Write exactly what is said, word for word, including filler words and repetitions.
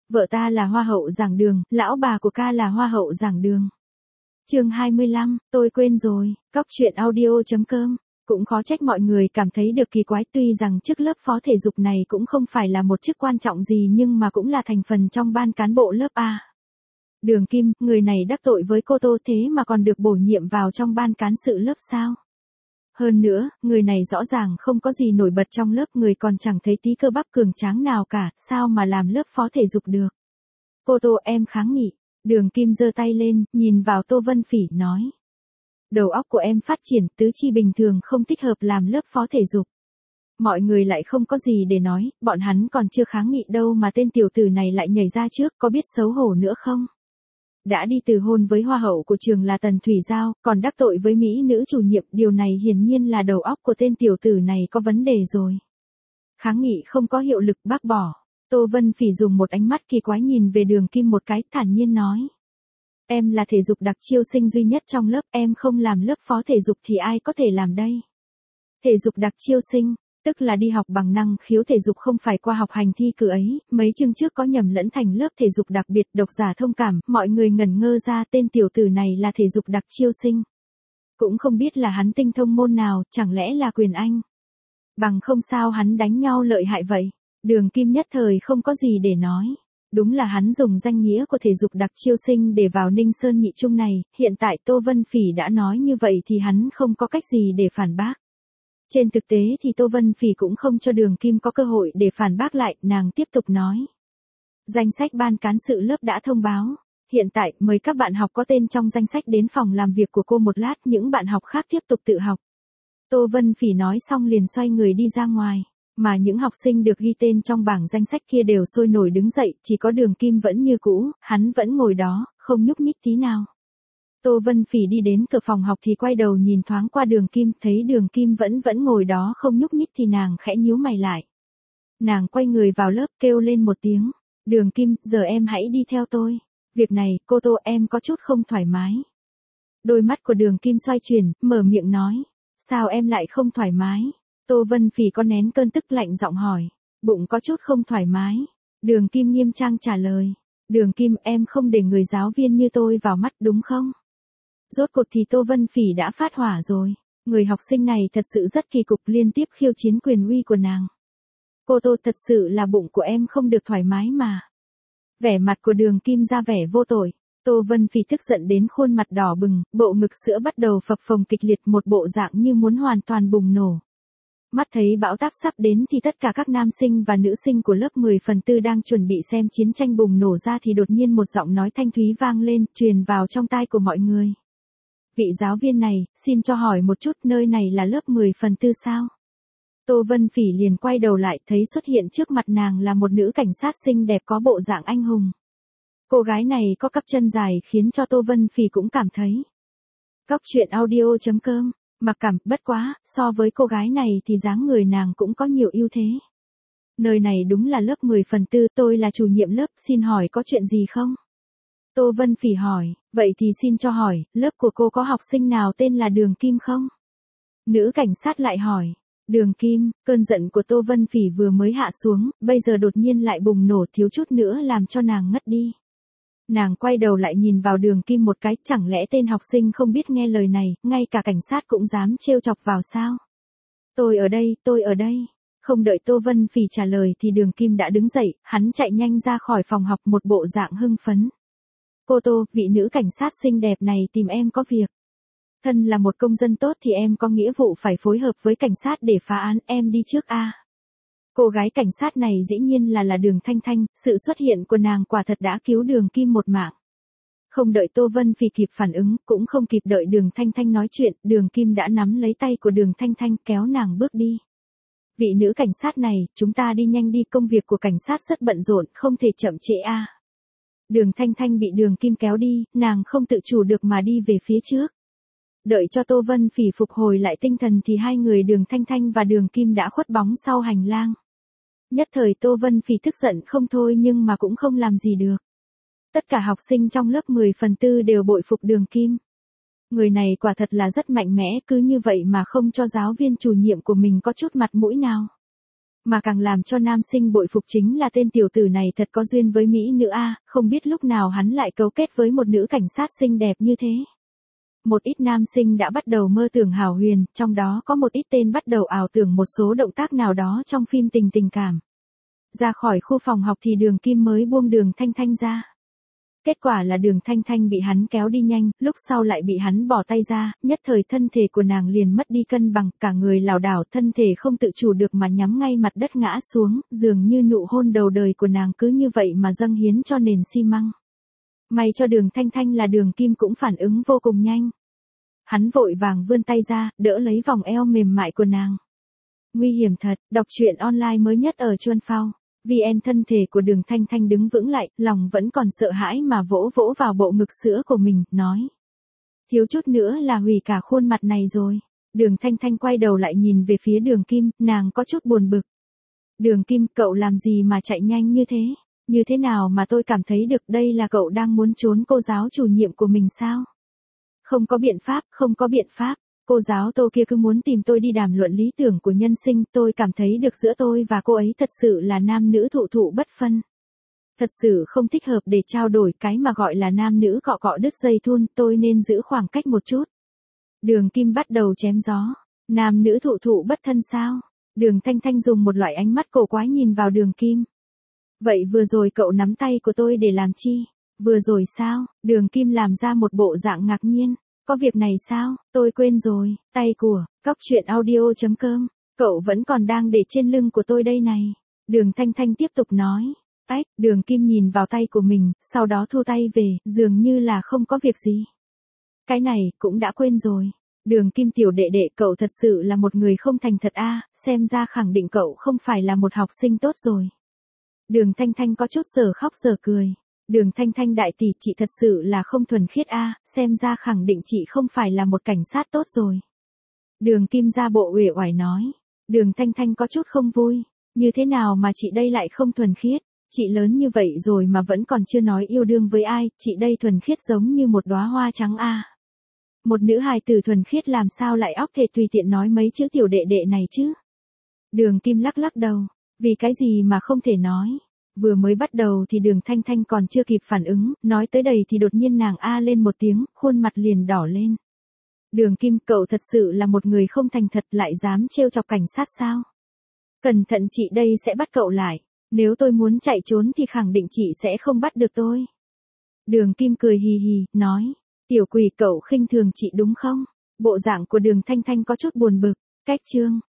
Vợ ta là hoa hậu giảng đường, lão bà của ca là hoa hậu giảng đường. Chương hai mươi lăm, tôi quên rồi, cóc truyện audio chấm com. Cũng khó trách mọi người cảm thấy được kỳ quái, tuy rằng chức lớp phó thể dục này cũng không phải là một chức quan trọng gì nhưng mà cũng là thành phần trong ban cán bộ lớp A. Đường Kim, người này đắc tội với cô Tô thế mà còn được bổ nhiệm vào trong ban cán sự lớp sao? Hơn nữa, người này rõ ràng không có gì nổi bật trong lớp, người còn chẳng thấy tí cơ bắp cường tráng nào cả, sao mà làm lớp phó thể dục được? Cô Tô, em kháng nghị. Đường Kim giơ tay lên, nhìn vào Tô Vân Phỉ, nói. Đầu óc của em phát triển, tứ chi bình thường không thích hợp làm lớp phó thể dục. Mọi người lại không có gì để nói, bọn hắn còn chưa kháng nghị đâu mà tên tiểu tử này lại nhảy ra trước, có biết xấu hổ nữa không? Đã đi từ hôn với hoa hậu của trường là Tần Thủy Giao, còn đắc tội với mỹ nữ chủ nhiệm, điều này hiển nhiên là đầu óc của tên tiểu tử này có vấn đề rồi. Kháng nghị không có hiệu lực, bác bỏ. Tô Vân Phỉ dùng một ánh mắt kỳ quái nhìn về Đường Kim một cái, thản nhiên nói. Em là thể dục đặc chiêu sinh duy nhất trong lớp, em không làm lớp phó thể dục thì ai có thể làm đây? Thể dục đặc chiêu sinh, tức là đi học bằng năng khiếu thể dục, không phải qua học hành thi cử ấy, mấy chương trước có nhầm lẫn thành lớp thể dục đặc biệt. Độc giả thông cảm, mọi người ngẩn ngơ ra tên tiểu tử này là thể dục đặc chiêu sinh. Cũng không biết là hắn tinh thông môn nào, chẳng lẽ là quyền Anh? Bằng không sao hắn đánh nhau lợi hại vậy? Đường Kim nhất thời không có gì để nói. Đúng là hắn dùng danh nghĩa của thể dục đặc chiêu sinh để vào Ninh Sơn nhị trung này, hiện tại Tô Vân Phỉ đã nói như vậy thì hắn không có cách gì để phản bác. Trên thực tế thì Tô Vân Phỉ cũng không cho Đường Kim có cơ hội để phản bác lại, nàng tiếp tục nói. Danh sách ban cán sự lớp đã thông báo. Hiện tại, mời các bạn học có tên trong danh sách đến phòng làm việc của cô một lát, những bạn học khác tiếp tục tự học. Tô Vân Phỉ nói xong liền xoay người đi ra ngoài. Mà những học sinh được ghi tên trong bảng danh sách kia đều sôi nổi đứng dậy, chỉ có Đường Kim vẫn như cũ, hắn vẫn ngồi đó, không nhúc nhích tí nào. Tô Vân Phỉ đi đến cửa phòng học thì quay đầu nhìn thoáng qua Đường Kim, thấy Đường Kim vẫn vẫn ngồi đó không nhúc nhích thì nàng khẽ nhíu mày lại. Nàng quay người vào lớp kêu lên một tiếng, Đường Kim, giờ em hãy đi theo tôi. Việc này, cô Tô, em có chút không thoải mái. Đôi mắt của Đường Kim xoay chuyển, mở miệng nói, sao em lại không thoải mái? Tô Vân Phỉ có nén cơn tức lạnh giọng hỏi, bụng có chút không thoải mái. Đường Kim nghiêm trang trả lời, Đường Kim, em không để người giáo viên như tôi vào mắt đúng không? Rốt cuộc thì Tô Vân Phỉ đã phát hỏa rồi, người học sinh này thật sự rất kỳ cục, liên tiếp khiêu chiến quyền uy của nàng. Cô Tô, thật sự là bụng của em không được thoải mái mà. Vẻ mặt của Đường Kim ra vẻ vô tội. Tô Vân Phỉ tức giận đến khuôn mặt đỏ bừng, bộ ngực sữa bắt đầu phập phồng kịch liệt, một bộ dạng như muốn hoàn toàn bùng nổ. Mắt thấy bão táp sắp đến thì tất cả các nam sinh và nữ sinh của lớp mười phần tư đang chuẩn bị xem chiến tranh bùng nổ ra thì đột nhiên một giọng nói thanh thúy vang lên, truyền vào trong tai của mọi người. Vị giáo viên này, xin cho hỏi một chút, nơi này là lớp mười phần tư sao? Tô Vân Phỉ liền quay đầu lại, thấy xuất hiện trước mặt nàng là một nữ cảnh sát xinh đẹp có bộ dạng anh hùng. Cô gái này có cặp chân dài khiến cho Tô Vân Phỉ cũng cảm thấy. Cóc truyện audio chấm com. Mặc cảm, bất quá, so với cô gái này thì dáng người nàng cũng có nhiều ưu thế. Nơi này đúng là lớp mười phần tư, tôi là chủ nhiệm lớp, xin hỏi có chuyện gì không? Tô Vân Phỉ hỏi, vậy thì xin cho hỏi, lớp của cô có học sinh nào tên là Đường Kim không? Nữ cảnh sát lại hỏi, Đường Kim, cơn giận của Tô Vân Phỉ vừa mới hạ xuống, bây giờ đột nhiên lại bùng nổ, thiếu chút nữa làm cho nàng ngất đi. Nàng quay đầu lại nhìn vào Đường Kim một cái, chẳng lẽ tên học sinh không biết nghe lời này, ngay cả cảnh sát cũng dám trêu chọc vào sao? Tôi ở đây, tôi ở đây. Không đợi Tô Vân Phỉ trả lời thì Đường Kim đã đứng dậy, hắn chạy nhanh ra khỏi phòng học một bộ dạng hưng phấn. Cô Tô, vị nữ cảnh sát xinh đẹp này tìm em có việc. Thân là một công dân tốt thì em có nghĩa vụ phải phối hợp với cảnh sát để phá án, em đi trước a. À. Cô gái cảnh sát này dĩ nhiên là là Đường Thanh Thanh, sự xuất hiện của nàng quả thật đã cứu Đường Kim một mạng. Không đợi Tô Vân Phỉ kịp phản ứng, cũng không kịp đợi Đường Thanh Thanh nói chuyện, Đường Kim đã nắm lấy tay của Đường Thanh Thanh kéo nàng bước đi. Vị nữ cảnh sát này, chúng ta đi nhanh đi, công việc của cảnh sát rất bận rộn, không thể chậm trễ a. À. Đường Thanh Thanh bị Đường Kim kéo đi, nàng không tự chủ được mà đi về phía trước. Đợi cho Tô Vân Phỉ phục hồi lại tinh thần thì hai người Đường Thanh Thanh và Đường Kim đã khuất bóng sau hành lang. Nhất thời Tô Vân Phỉ tức giận không thôi nhưng mà cũng không làm gì được. Tất cả học sinh trong lớp mười phần tư đều bội phục Đường Kim. Người này quả thật là rất mạnh mẽ, cứ như vậy mà không cho giáo viên chủ nhiệm của mình có chút mặt mũi nào. Mà càng làm cho nam sinh bội phục chính là tên tiểu tử này thật có duyên với mỹ nữ a, không biết lúc nào hắn lại cấu kết với một nữ cảnh sát xinh đẹp như thế. Một ít nam sinh đã bắt đầu mơ tưởng hảo huyền, trong đó có một ít tên bắt đầu ảo tưởng một số động tác nào đó trong phim tình tình cảm. Ra khỏi khu phòng học thì Đường Kim mới buông Đường Thanh Thanh ra. Kết quả là Đường Thanh Thanh bị hắn kéo đi nhanh, lúc sau lại bị hắn bỏ tay ra, nhất thời thân thể của nàng liền mất đi cân bằng, cả người lảo đảo, thân thể không tự chủ được mà nhắm ngay mặt đất ngã xuống, dường như nụ hôn đầu đời của nàng cứ như vậy mà dâng hiến cho nền xi măng. May cho Đường Thanh Thanh là Đường Kim cũng phản ứng vô cùng nhanh. Hắn vội vàng vươn tay ra, đỡ lấy vòng eo mềm mại của nàng. Nguy hiểm thật, đọc truyện online mới nhất ở Chuan Phao. vê en thân thể của Đường Thanh Thanh đứng vững lại, lòng vẫn còn sợ hãi mà vỗ vỗ vào bộ ngực sữa của mình, nói. Thiếu chút nữa là hủy cả khuôn mặt này rồi. Đường Thanh Thanh quay đầu lại nhìn về phía Đường Kim, nàng có chút buồn bực. Đường Kim, cậu làm gì mà chạy nhanh như thế? Như thế nào mà tôi cảm thấy được đây là cậu đang muốn trốn cô giáo chủ nhiệm của mình sao? Không có biện pháp, không có biện pháp. Cô giáo Tô kia cứ muốn tìm tôi đi đàm luận lý tưởng của nhân sinh, tôi cảm thấy được giữa tôi và cô ấy thật sự là nam nữ thụ thụ bất phân. Thật sự không thích hợp để trao đổi, cái mà gọi là nam nữ cọ cọ đứt dây thun, tôi nên giữ khoảng cách một chút. Đường Kim bắt đầu chém gió. Nam nữ thụ thụ bất thân sao? Đường Thanh Thanh dùng một loại ánh mắt cổ quái nhìn vào Đường Kim. Vậy vừa rồi cậu nắm tay của tôi để làm chi? Vừa rồi sao? Đường Kim làm ra một bộ dạng ngạc nhiên. Có việc này sao? Tôi quên rồi. Tay của, cóc truyện audio chấm com. Cậu vẫn còn đang để trên lưng của tôi đây này. Đường Thanh Thanh tiếp tục nói. Ách, Đường Kim nhìn vào tay của mình, sau đó thu tay về, dường như là không có việc gì. Cái này, cũng đã quên rồi. Đường Kim tiểu đệ đệ, cậu thật sự là một người không thành thật a, xem ra khẳng định cậu không phải là một học sinh tốt rồi. Đường Thanh Thanh có chút giờ khóc giờ cười. Đường Thanh Thanh đại tỷ, chị thật sự là không thuần khiết a, xem ra khẳng định chị không phải là một cảnh sát tốt rồi. Đường Kim ra bộ uể oải nói. Đường Thanh Thanh có chút không vui. Như thế nào mà chị đây lại không thuần khiết? Chị lớn như vậy rồi mà vẫn còn chưa nói yêu đương với ai, chị đây thuần khiết giống như một đóa hoa trắng a. Một nữ hài tử thuần khiết làm sao lại óc thể tùy tiện nói mấy chữ tiểu đệ đệ này chứ? Đường Kim lắc lắc đầu. Vì cái gì mà không thể nói? Vừa mới bắt đầu thì Đường Thanh Thanh còn chưa kịp phản ứng, nói tới đây thì đột nhiên nàng a lên một tiếng, khuôn mặt liền đỏ lên. Đường Kim, cậu thật sự là một người không thành thật, lại dám trêu chọc cảnh sát sao? Cẩn thận, chị đây sẽ bắt cậu lại. Nếu tôi muốn chạy trốn thì khẳng định chị sẽ không bắt được tôi. Đường Kim cười hì hì, nói. Tiểu quỷ, cậu khinh thường chị đúng không? Bộ dạng của Đường Thanh Thanh có chút buồn bực. Cách chương.